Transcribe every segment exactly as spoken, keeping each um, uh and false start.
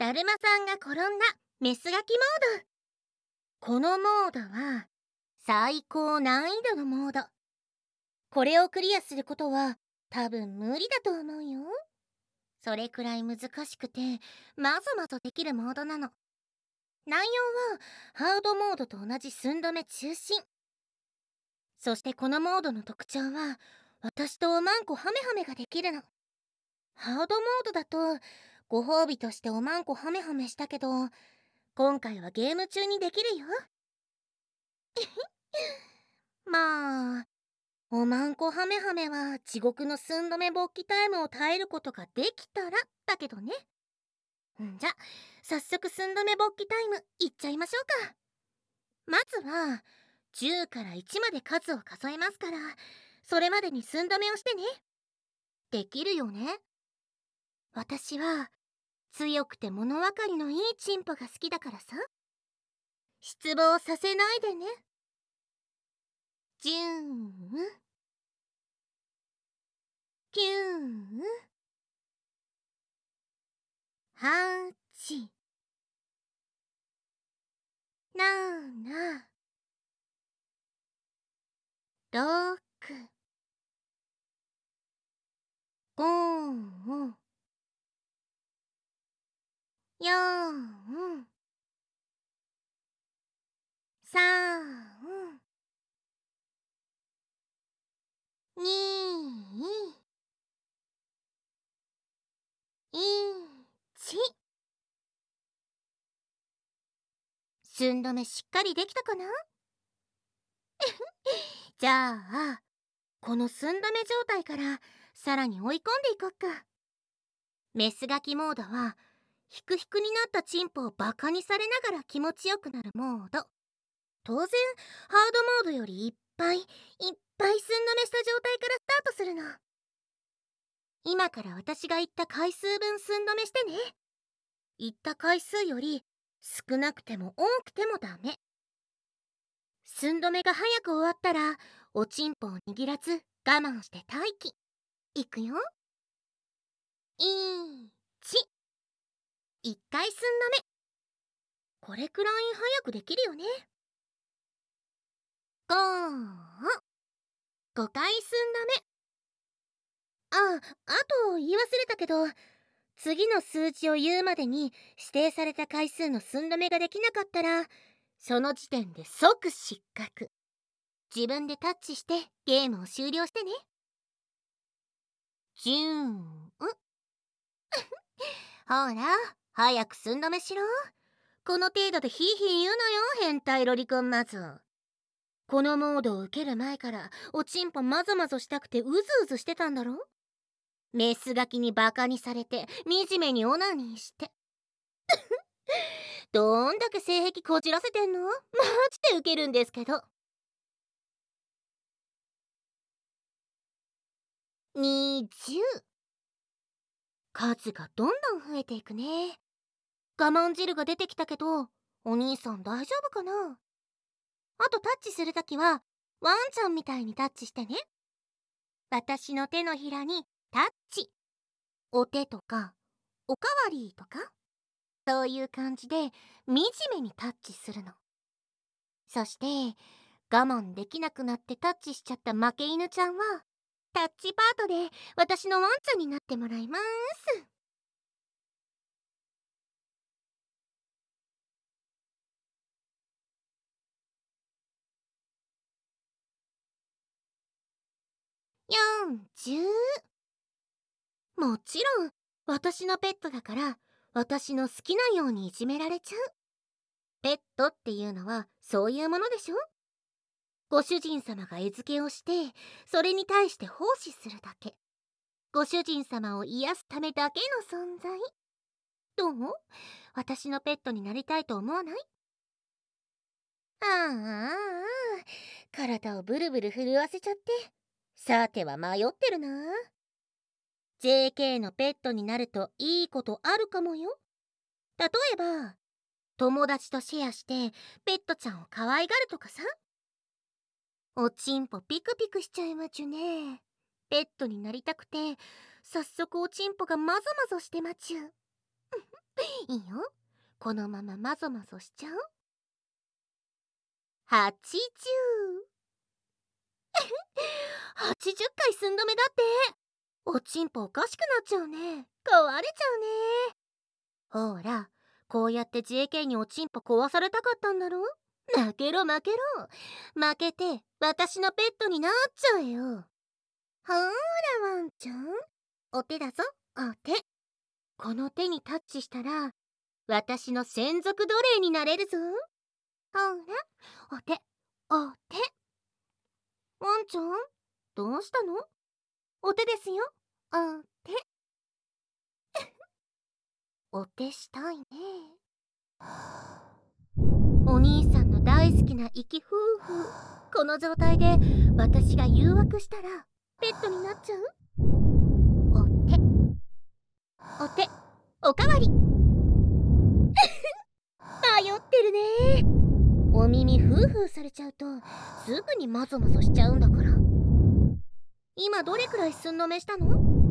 だるまさんが転んだメスガキモード。このモードは最高難易度のモード。これをクリアすることは多分無理だと思うよ。それくらい難しくてまぞまぞできるモードなの。内容はハードモードと同じ寸止め中心。そしてこのモードの特徴は私とおまんこハメハメができるの。ハードモードだとご褒美としておまんこハメハメしたけど、今回はゲーム中にできるよ。まあおまんこハメハメは地獄の寸止め勃起タイムを耐えることができたらだけどね。んじゃ早速寸止め勃起タイムいっちゃいましょうか。まずはじゅうからいちまで数を数えますから、それまでに寸止めをしてね。できるよね。私は強くて物分かりのいいチンポが好きだからさ。失望させないでね。じゅう、きゅう、はち、なな、ろく、ご、よん、さん、に、いち。寸止めしっかりできたかな？じゃあこの寸止め状態からさらに追い込んでいこっか。メスガキモードはヒクヒクになったチンポをバカにされながら気持ちよくなるモード。当然ハードモードよりいっぱいいっぱい寸止めした状態からスタートするの。今から私が言った回数分寸止めしてね。言った回数より少なくても多くてもダメ。寸止めが早く終わったらおちんぽを握らず我慢して待機。いくよ。いち、いっかい寸止め。これくらい早くできるよね。ご、ごかい寸止め。あ、あと言い忘れたけど、次の数字を言うまでに指定された回数の寸止めができなかったらその時点で即失格。自分でタッチしてゲームを終了してね。じゅうほら早く寸止めしろ。この程度でヒーヒー言うのよ変態ロリコンマゾ。このモードを受ける前からおちんぽマゾマゾしたくてうずうずしてたんだろ。メスガキにバカにされて惨めにオナニーしてどんだけ性癖こじらせてんの？マジでウケるんですけど。にじゅう。数がどんどん増えていくね。我慢汁が出てきたけどお兄さん大丈夫かな？あとタッチするときはワンちゃんみたいにタッチしてね。私の手のひらにタッチ。お手とかおかわりとかそういう感じで惨めにタッチするの。そして我慢できなくなってタッチしちゃった負け犬ちゃんはタッチパートで私のワンちゃんになってもらいます。よんじゅう。もちろん私のペットだから私の好きなようにいじめられちゃう。ペットっていうのはそういうものでしょ。ご主人様が餌付けをしてそれに対して奉仕するだけ。ご主人様を癒すためだけの存在。どう？私のペットになりたいと思わない？ああ、体をブルブル震わせちゃってさては迷ってるな。 ジェーケー のペットになるといいことあるかもよ。例えば友達とシェアしてペットちゃんを可愛がるとかさ。おちんぽピクピクしちゃいまちゅね。ペットになりたくて早速おちんぽがマゾマゾしてまちゅ。 いいよ。このまままぞまぞしちゃう。はちじゅう。はちじゅっかい寸止めだって。おちんぽおかしくなっちゃうね。壊れちゃうね。ほら、こうやって ジェーケー におちんぽ壊されたかったんだろ。負けろ負けろ。負けて私のペットになっちゃえよ。ほーらワンちゃん、お手だぞ、お手。この手にタッチしたら私の専属奴隷になれるぞ。ほら、お手お手。ワンちゃん、どうしたの？お手ですよ、お手。お手したいね。お兄さんの大好きな息夫婦。この状態で私が誘惑したらペットになっちゃう？お手お手おかわり。迷ってるね。お耳フーフーされちゃうとすぐにマゾマゾしちゃうんだから。今どれくらい寸止めしたの？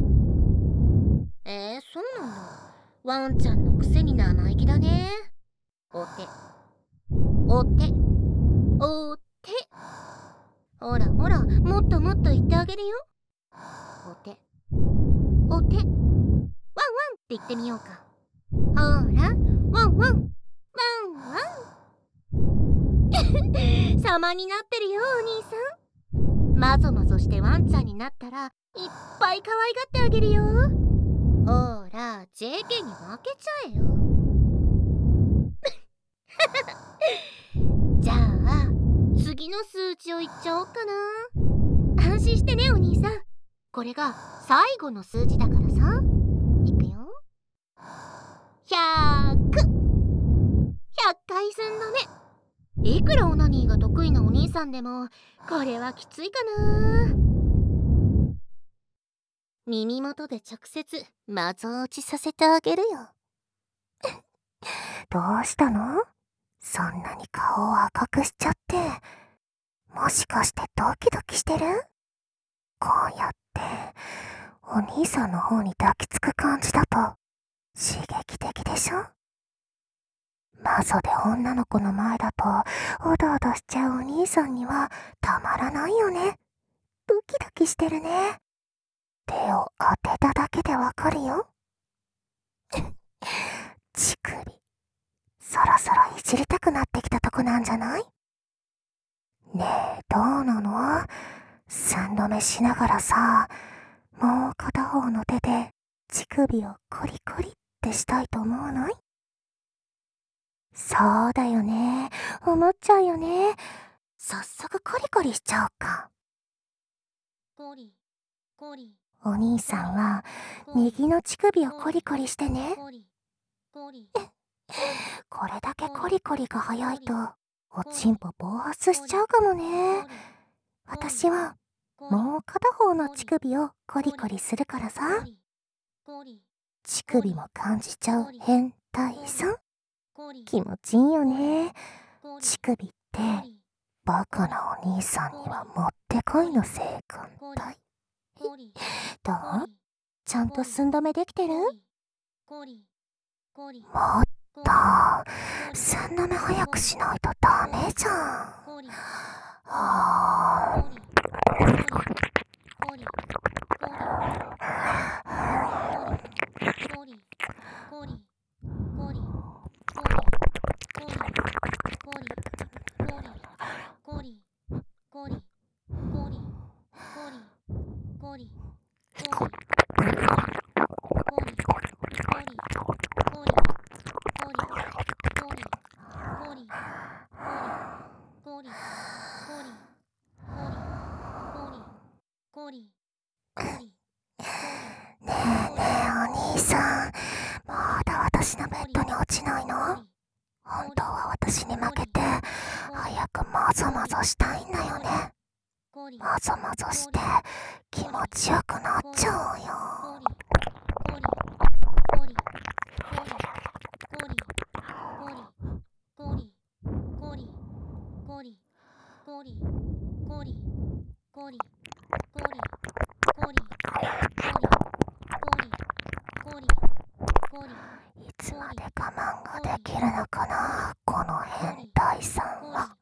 えー、そうなんだ。ワンちゃんのくせに生意気だね。お手お手お手。ほらほら、もっともっと言ってあげるよ。お手お手ワンワンって言ってみようか。ほら、ワンワンワンワン様になってるよ、お兄さん。まぞまぞしてワンちゃんになったらいっぱい可愛がってあげるよ。ほら、ジェーケー に負けちゃえよ。じゃあ次の数値を言っちゃおうかな。安心してね、お兄さん。これが最後の数字だからさ。いくよ。ひゃく。ひゃっかい寸止め。いくらオナニーが得意なお兄さんでもこれはきついかな。耳元で直接マゾ落ちさせてあげるよ。 どうしたの？そんなに顔を赤くしちゃって。もしかしてドキドキしてる？こうやってお兄さんの方に抱きつく感じだと刺激的でしょ？マゾで女の子の前だとおどおどしちゃうお兄さんにはたまらないよね。ドキドキしてるね。手を当てただけでわかるよ。乳首、そろそろいじりたくなってきたとこなんじゃない？ねえ、どうなの？寸止めしながらさ、もう片方の手で乳首をコリコリってしたいと思わない？そうだよね。思っちゃうよね。早速コリコリしちゃおうか。 コリコリ。 お兄さんは右の乳首をコリコリしてね。これだけコリコリが早いとおちんぽ暴発しちゃうかもね。私はもう片方の乳首をコリコリするからさ。乳首も感じちゃう変態さん。気持ちいいよね。乳首ってバカなお兄さんにはもってこいの性感帯。どう？ちゃんと寸止めできてる？もっと寸止め早くしないとダメじゃん。はーねえねえお兄さん、まだ私のベッドに落ちないの？本当は私に負けて早くマゾマゾしたいんだよね。マゾマゾして気持ちよくなっちゃおうよ。いつまでできるのかな、この変態さんは。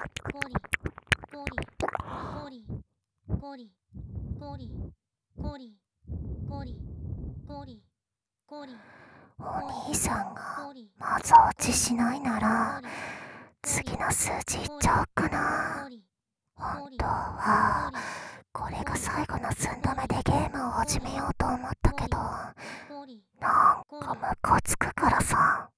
お兄さんがまず落ちしないなら次の数字いっちゃおうかな。本当はこれが最後の寸止めでゲームを始めようと思ったけど、なんかムカつくからさ。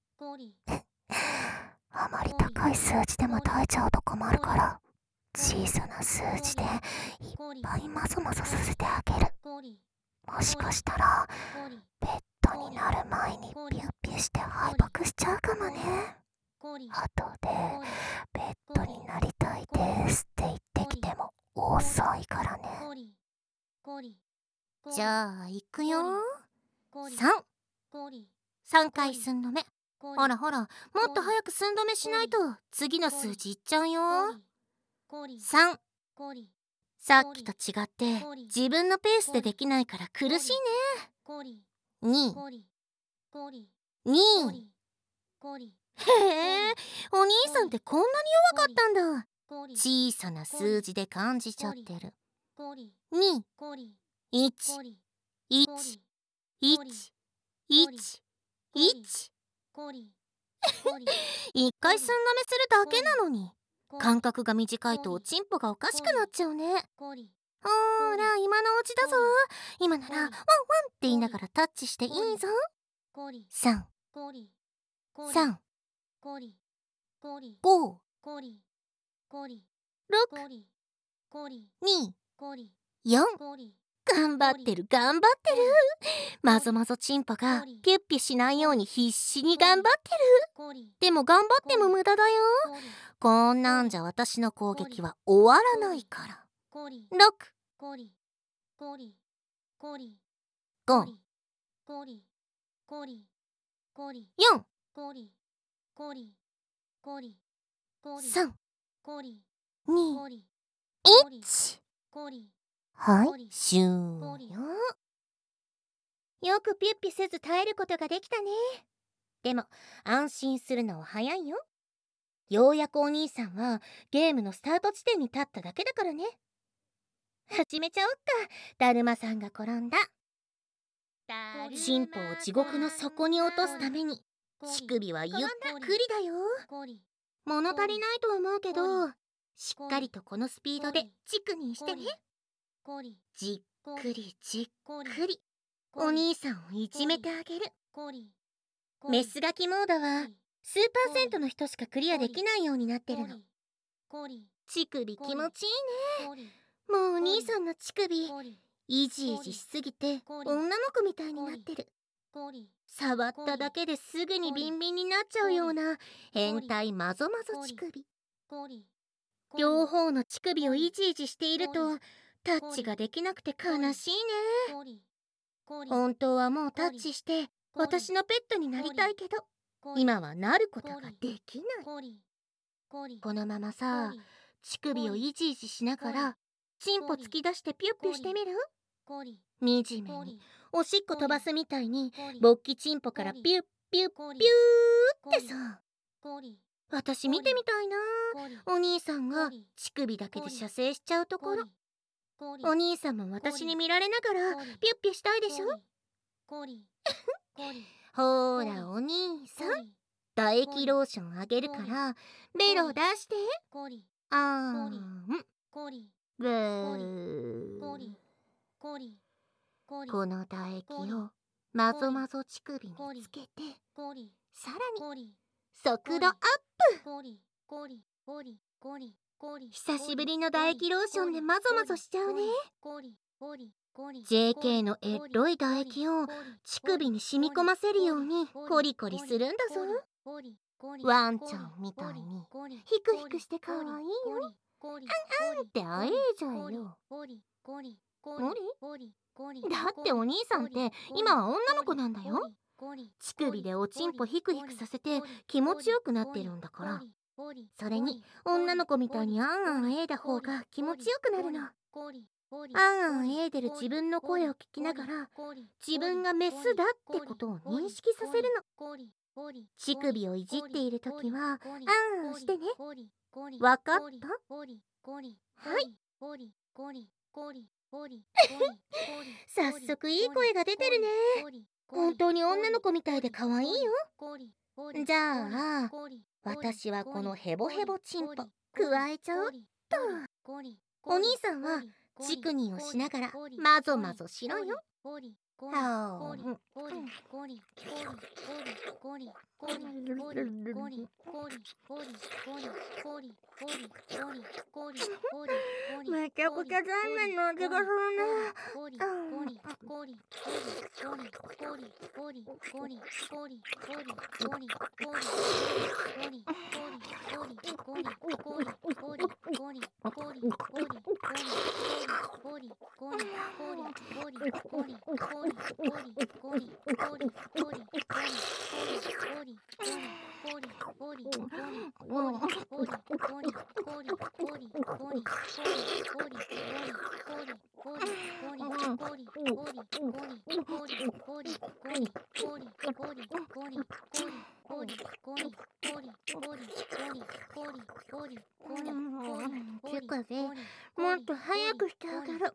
あまり高い数字でも耐えちゃうと困るから、小さな数字でいっぱいマゾマゾさせてあげる。もしかしたらベッドになる前にピュッピュして敗北しちゃうかもね。後でベッドになりたいですって言ってきても遅いからね。 じゃあ行くよ。さん。さんかい寸止め。ほらほら、もっと早く寸止めしないと次の数字いっちゃうよ。さん。さっきと違って自分のペースでできないから苦しいね。に。に。へえ、お兄さんってこんなに弱かったんだ。小さな数字で感じちゃってる。に。いち。いち。いち。いち。いち。一回寸止めするだけなのに間隔が短いとおちんぽがおかしくなっちゃうね。ほーら、今のうちだぞ。今ならワンワンって言いながらタッチしていいぞ。さん。さん。ご。ろく。に。よん。頑張ってる頑張ってる。まぞまぞチンポがピュッピュしないように必死に頑張ってる。でも頑張っても無駄だよ。こんなんじゃ私の攻撃は終わらないから。ろく。ご。よん。さん。に。いち。はい、終了。よくピュッピュせず耐えることができたね。でも安心するのは早いよ。ようやくお兄さんはゲームのスタート地点に立っただけだからね。始めちゃおっか。だるまさんが転んだ。チンポを地獄の底に落とすために乳首はゆっくりだよ。物足りないと思うけど、しっかりとこのスピードでチクにしてね。じっくりじっくりお兄さんをいじめてあげる。メスガキモードは数パーセントの人しかクリアできないようになってるの。乳首気持ちいいね。もうお兄さんの乳首イジイジしすぎて女の子みたいになってる。触っただけですぐにビンビンになっちゃうような変態マゾマゾ乳首。両方の乳首をイジイジしているとタッチができなくて悲しいね。本当はもうタッチして私のペットになりたいけど、今はなることができない。このままさ、乳首をイジイジしながらチンポ突き出してピュッピュしてみる？惨めにおしっこ飛ばすみたいに勃起チンポからピュッピュッピューってさ。私見てみたいな。お兄さんが乳首だけで射精しちゃうところ。お兄さんも私に見られながらピュッピュしたいでしょ。ほーらお兄さん、唾液ローションあげるからベロ出して。あーん、ブー。この唾液をまぞまぞ乳首につけて、さらに速度アップ。久しぶりの唾液ローションでまぞまぞしちゃうね。ジェーケー のエッロい唾液を乳首に染み込ませるようにコリコリするんだぞ。ワンちゃんみたいにヒクヒクしてかわいいよ。あんあんってあえじゃえよ。だってお兄さんって今は女の子なんだよ。乳首でおちんぽヒクヒクさせて気持ちよくなってるんだから。それに女の子みたいにあんあんえいだ方が気持ちよくなるの。あんあんえいでる自分の声を聞きながら自分がメスだってことを認識させるの。 乳首をいじっているときはあんしてね。わかった？はい。早速いい声が出てるね。本当に女の子みたいで可愛いよ。じゃあ私はこのヘボヘボチンポくわえちゃおうっと。お兄さんはチクニーをしながらマゾマゾしろよ。はーん。めちゃくちゃ残麺の味がするね。チクビ、もっと早くしてあげる。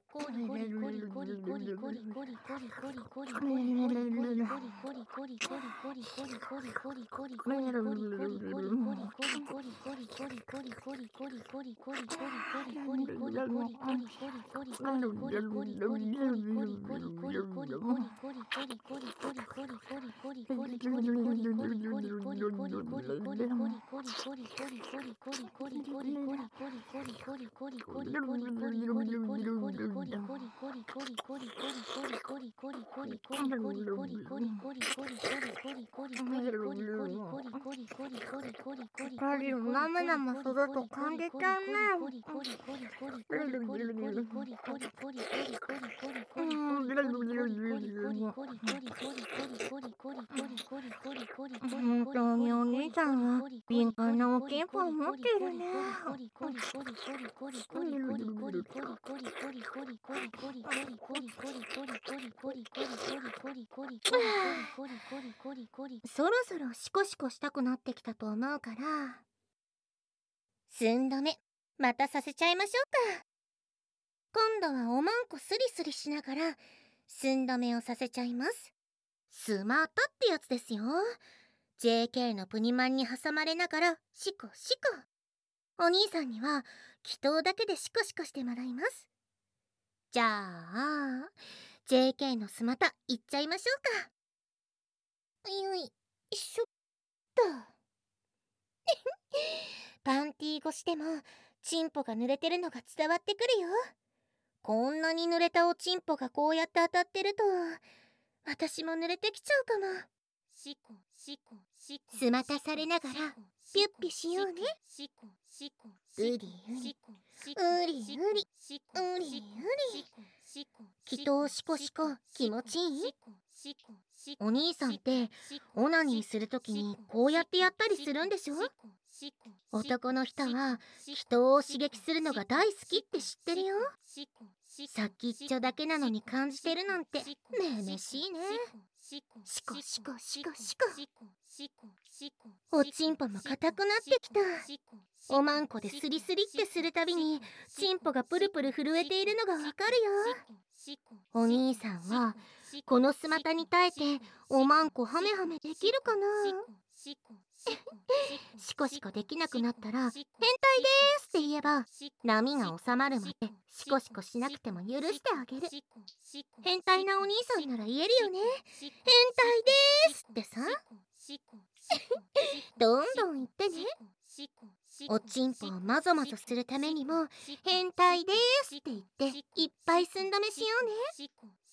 二人をなめなめすると感じちゃうね。本当にお兄さんは敏感なおちんぽを持っているね。そろそろシコシコしたくなってきたと思うから寸止めまたさせちゃいましょうか。今度はおまんこスリスリしながら寸止めをさせちゃいます。スマータってやつですよ。 ジェーケー のプニマンに挟まれながらシコシコ。お兄さんには祈祷だけでシコシコしてもらいます。じゃあ ジェーケー のスマタいっちゃいましょうか。よいしょっとパンティー越しでもチンポが濡れてるのが伝わってくるよ。こんなに濡れたおちんぽがこうやって当たってると私も濡れてきちゃうかも。スマタされながらピュッピしようね。うりうりうりうりうりうり祈祷シコシコ気持ちいい？お兄さんってオナニーするときにこうやってやったりするんでしょ？男の人は祈祷を刺激するのが大好きって知ってるよ。先っちょだけなのに感じてるなんてめめしいね。シコシコシコシコ。おちんぽも硬くなってきた。おまんこでスリスリってするたびにちんぽがプルプル震えているのがわかるよ。お兄さんはこのスマタに耐えておまんこハメハメできるかな。シコシコできなくなったら変態でーすって言えば波が収まるまでシコシコしなくても許してあげる。変態なお兄さんなら言えるよね。変態でーすってさ。どんどん言ってね。おちんぽをマゾマゾするためにも変態でーすって言っていっぱい寸止めしようね。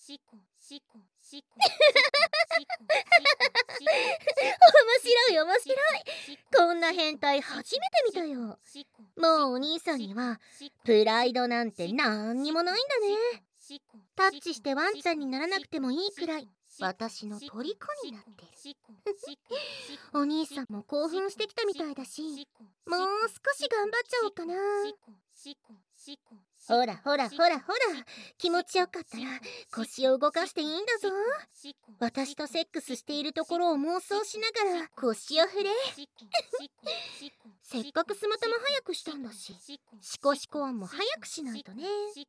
面白い面白い。こんな変態初めて見たよ。もうお兄さんにはプライドなんてなんにもないんだね。タッチしてワンちゃんにならなくてもいいくらい私の虜になってる。お兄さんも興奮してきたみたいだし、もう少し頑張っちゃおうかな。ほらほらほらほら、気持ちよかったら腰を動かしていいんだぞ。私とセックスしているところを妄想しながら腰を振れ。せっかくスマタも早くしたんだし、シコシコ音も早くしないとね。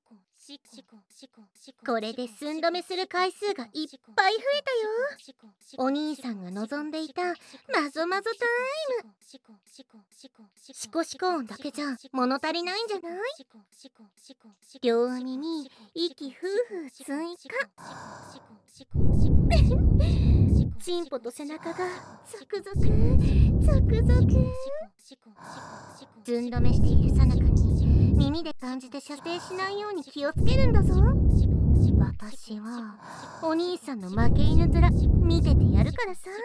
これで寸止めする回数がいっぱい増えたよ。お兄さんが望んでいたマゾマゾタイム。シコシコ音だけじゃ物足りないんじゃない？両耳に息ふうふう追加。チンポと背中がゾクゾクゾクゾク。寸止めしているさなかに耳で感じて射精しないように気をつけるんだぞ。私はお兄さんの負け犬面見ててやるからさ。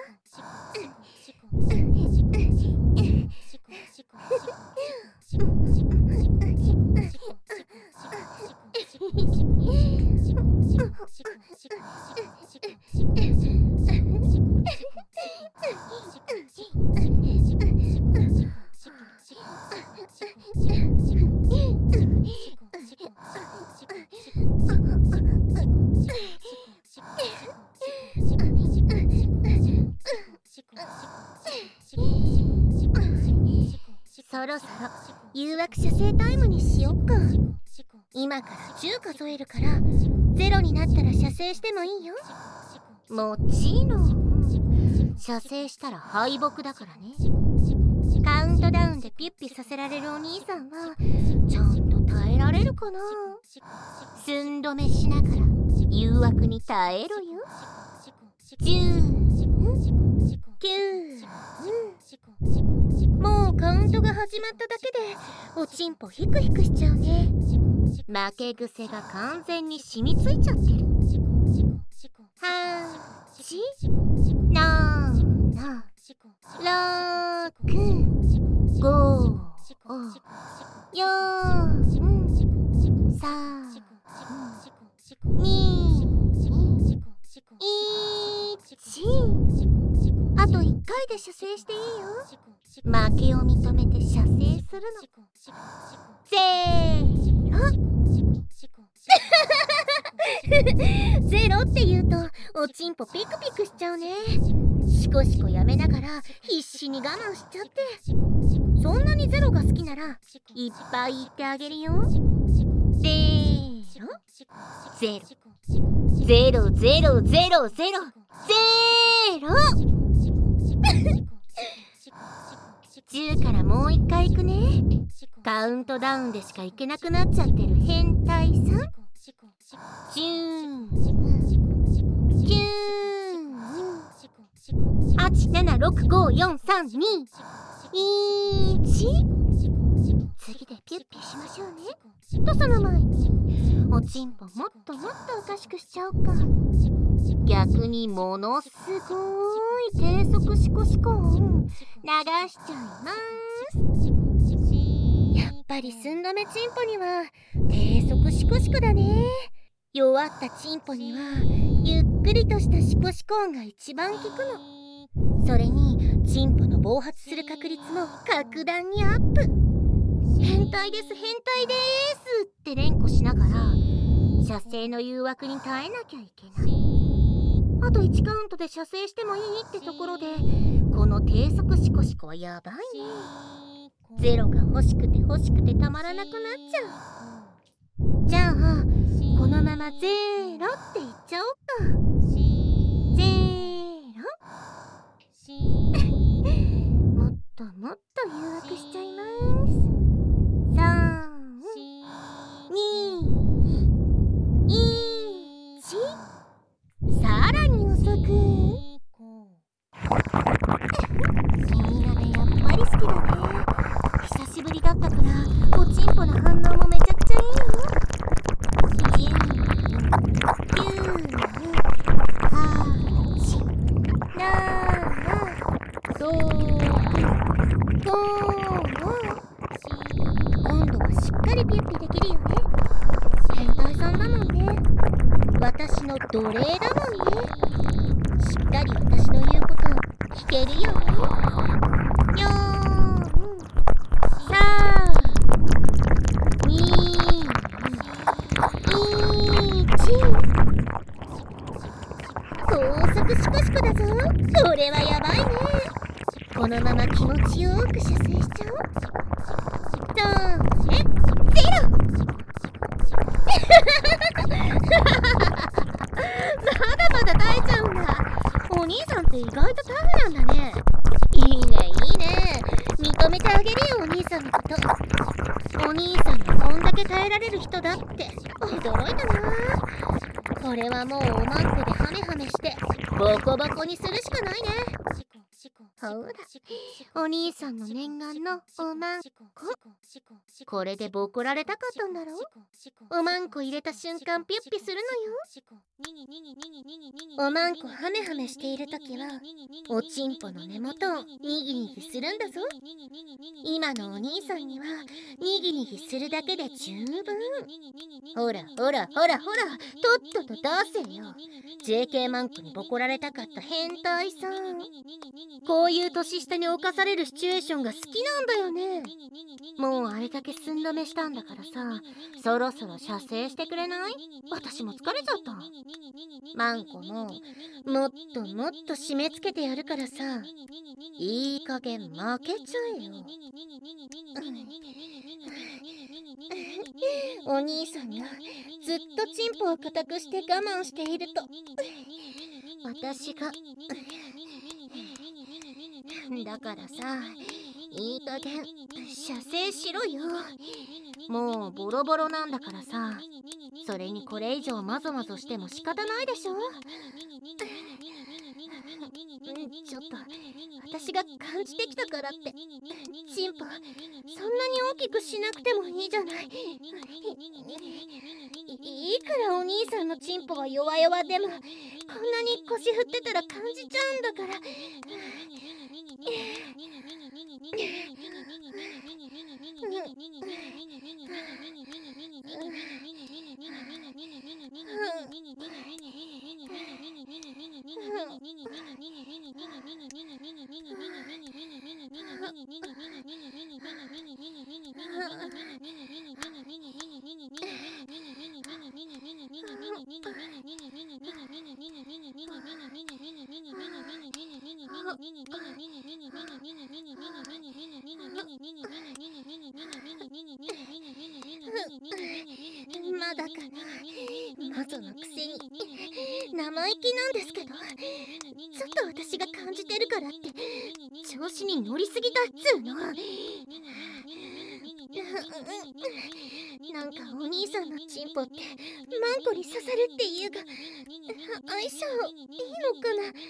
そろそろ誘惑射精タイムにしよっか。今からじゅう数えるから、ゼロになったら射精してもいいよ。もちろん射精したら敗北だからね。カウントダウンでピュッピュさせられるお兄さんはちゃんと耐えられるかな。寸止めしながら誘惑に耐えろよ。じゅう、きゅう、もうカウントが始まっただけでおちんぽヒクヒクしちゃうね。負け癖が完全に染みついちゃってる。はち、なな、ろく、ご、よん、さん、に、いち。あといっかいで射精していいよ。負けを認めて射精するの。せーの。ゼロって言うとおちんぽピクピクしちゃうね。シコシコやめながら必死に我慢しちゃって。そんなにゼロが好きならいっぱい言ってあげるよ。ゼロ、ゼロ、ゼロ、ゼロ、ゼロ、ゼロ、ゼロ。じゅうからもういっかいいくね。カウントダウンでしかいけなくなっちゃってる変態さん。じゅう、きゅう、はち、なな、ろく、ご、よん、さん、に、いち。次でピュッピュしましょうね。とその前におちんぽもっともっとおかしくしちゃおうか。逆にものすごい低速シコシコ音流しちゃいます。やっぱり寸止めチンポには低速シコシコだね。弱ったチンポにはゆっくりとしたシコシコ音が一番効くの。それにチンポの暴発する確率も格段にアップ。変態です変態ですって連呼しながら射精の誘惑に耐えなきゃいけない。あといちカウントで射精してもいいってところでこの低速シコシコはやばいね。ゼロが欲しくて欲しくてたまらなくなっちゃう。じゃあこのままゼロって言っちゃおうか。ゼロもっともっと誘惑しちゃいます。さん、に、いち。さらに遅く。いいやね、やっぱり好きだね。久しぶりだったからおちんぽの反応もめちゃくちゃいいよ。じゅう、きゅう、はち、なな、ろく、ご。今度はしっかりピュッピできるよね。変態さんだもんね。私の奴隷だもんね。 かり私の言うことを聞けるよね。よーん、さあ、に、いち。高速シコシコだぞ。これはやばいね。このまま気持ちよく射精しちゃおう。それ、ゼロ。まだまだ耐えちゃうんだ。お兄さんって意外とタフなんだね。いいねいいね。認めてあげるよ、お兄さんのこと。お兄さんがこんだけ耐えられる人だって驚いたな。これはもうおまんこでハメハメしてボコボコにするしかないね。ほら、お兄さんの念願のおまんこ。これでボコられたかったんだろ。おまんこ入れた瞬間ピュッピするのよ。おまんこハメハメしているときはおちんぽの根元をにぎにぎするんだぞ。今のお兄さんにはにぎにぎするだけで十分。ほらほらほらほら、とっとと出せよ。 ジェーケー マンコにボコられたかった変態さん。こういう年下に侵されるシチュエーションが好きなんだよね。もうあれだけ寸止めしたんだからさ、そろそろ射精してくれない？私も疲れちゃった。マンコももっともっと締め付けてやるからさ、いい加減負けちゃえよ。お兄さんがずっとチンポを固くして我慢していると私がだからさ、いい加減射精しろよ。もうボロボロなんだからさ。それにこれ以上マゾマゾしても仕方ないでしょ。ちょっと私が感じてきたからってチンポそんなに大きくしなくてもいいじゃない。 い, いくらお兄さんのチンポが弱々でもこんなに腰振ってたら感じちゃうんだから。まだかな。マゾのくせに生意気なんですけど、ちょっと私が感じてるからって調子に乗りすぎだっつうの。なんかお兄さんのチンポってマンコに刺さるっていうか相性いいのかな。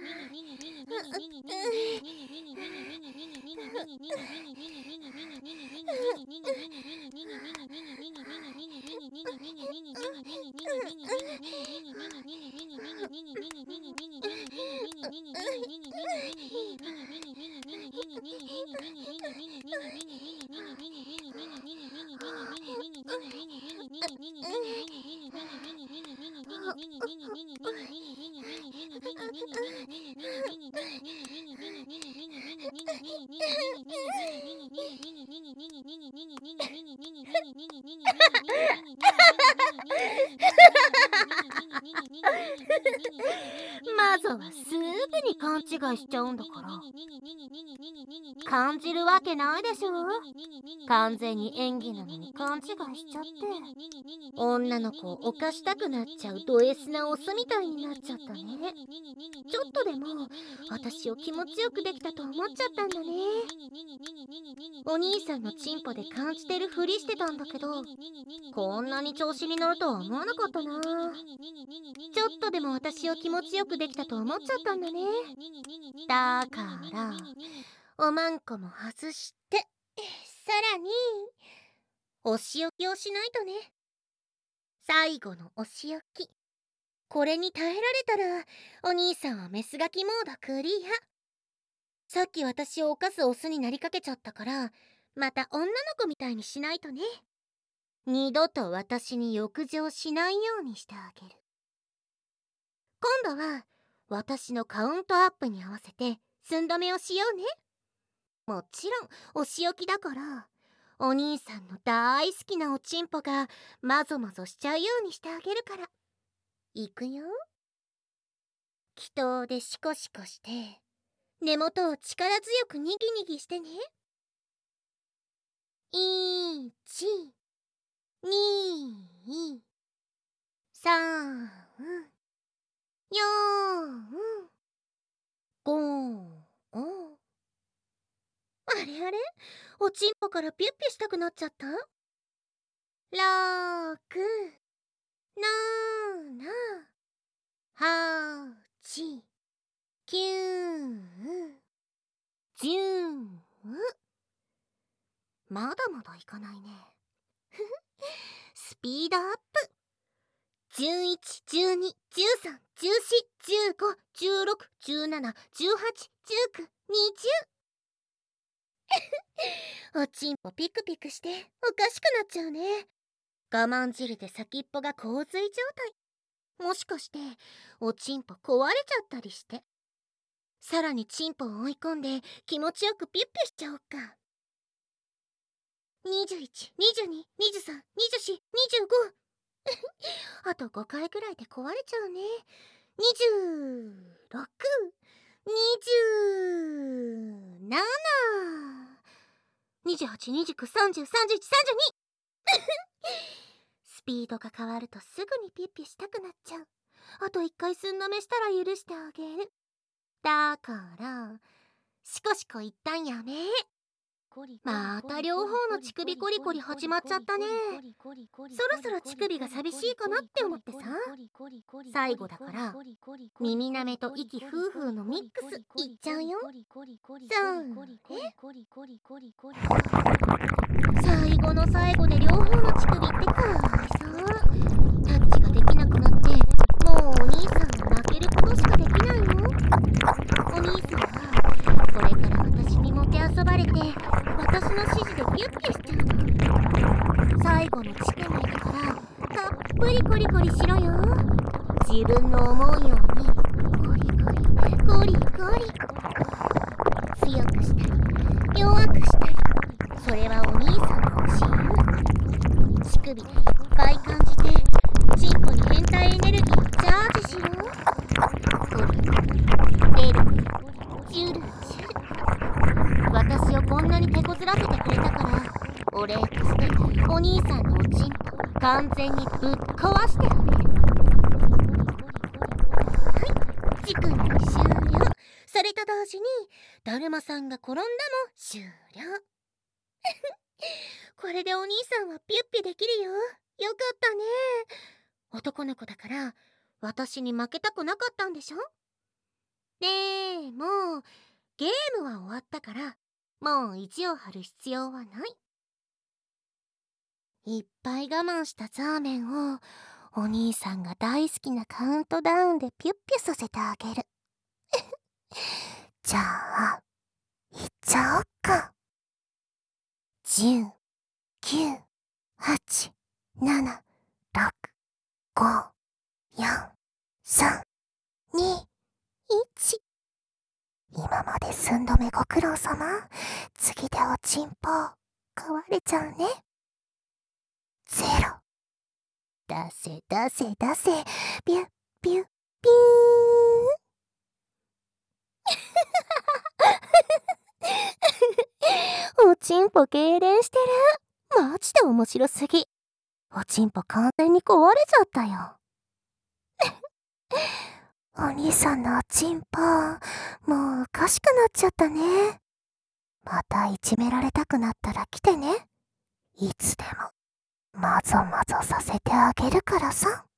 マゾはすぐに勘違いしちゃうんだから。感じるわけないでしょ。完全に演技なのに勘違いしちゃって、女の子を犯したくなっちゃうド S なオスみたいになっちゃったね。ちょっとでも私を気持ちよくできたと思っちゃったんだね。お兄さんのチンポで感じてるふりしてたんだけど、こんなに調子に乗るとは思わなかったな。ちょっとでも私を気持ちよくできたと思っちゃったんだね。だからおまんこも外して、さらにお仕置きをしないとね。最後のお仕置き、これに耐えられたらお兄さんはメスガキモードクリア。さっき私を犯すオスになりかけちゃったから、また女の子みたいにしないとね。二度と私に欲情しないようにしてあげる。今度は私のカウントアップに合わせて寸止めをしようね。もちろんお仕置きだから、お兄さんの大好きなおちんぽがまぞまぞしちゃうようにしてあげるから。いくよ。祈祷でシコシコして根元を力強くにぎにぎしてね。いち、に、さん、よん、ご、ご。あれあれ、おちんぽからピュッピュしたくなっちゃった。ろく、なな、はち、きゅう、じゅう。まだまだいかないね。スピードアップ。じゅういち、じゅうに、じゅうさん、じゅうよん、じゅうご、じゅうろく、じゅうなな、じゅうはち、じゅうきゅう、にじゅう。おちんぽピクピクしておかしくなっちゃうね。我慢汁で先っぽが洪水状態。もしかしておちんぽ壊れちゃったりして。さらにちんぽを追い込んで気持ちよくピュッピュしちゃおっか。にじゅういち、にじゅうに、にじゅうさん、にじゅうよん、にじゅうご。あとごかいくらいで壊れちゃうね。にじゅうろく、にじゅうなな、にじゅうはち、にじゅうきゅう、さんじゅう、さんじゅういち、さんじゅうに。スピードが変わるとすぐにピッピしたくなっちゃう。あといっかい寸止めしたら許してあげる。だからシコシコ一旦やめ。また両方の乳首コリコリ始まっちゃったね。そろそろ乳首が寂しいかなって思ってさ。最後だから耳なめと息フーフーのミックスいっちゃうよ。さん最後の最後で両方の乳首ってかわいそう。タッチができなくなってもうお兄さんは泣けることしかできないよ。お兄さんはこれから私にもてあそばれて私の指示でピュッピュしちゃうの。最後の乳首だからたっぷりコリコリしろよ。自分の思うようにコリコリコリコリ強くしたり弱くしたり、それはお兄さんの自由。乳首でいっぱい感じてチンポに変態エネルギーをチャージしろ。コリコリデルデルジュルジュル。私をこんなに手こずらせてくれたからお礼としてお兄さんのおちんぽ完全にぶっ壊してあげる。はい、乳首終了。それと同時にだるまさんが転んだも終了。これでお兄さんはピュッピュできるよ。よかったね。男の子だから私に負けたくなかったんでしょ。でもゲームは終わったからもう意地を張る必要はない。いっぱい我慢したザーメンをお兄さんが大好きなカウントダウンでピュッピュさせてあげる。じゃあいっちゃおっか。じゅう、きゅう、はち、なな、ろく、ご、よん、さん、に、いち。今まで寸止めご苦労様。次でおちんぽ壊れちゃうね。ゼロ。出せ出せ出せ。ピュッピュッピーン。おちんぽ痙攣してる。マジで面白すぎ。おちんぽ完全に壊れちゃったよ。お兄さんのおちんぽもうおかしくなっちゃったね。またいじめられたくなったら来てね。いつでもまぞまぞさせてあげるからさ。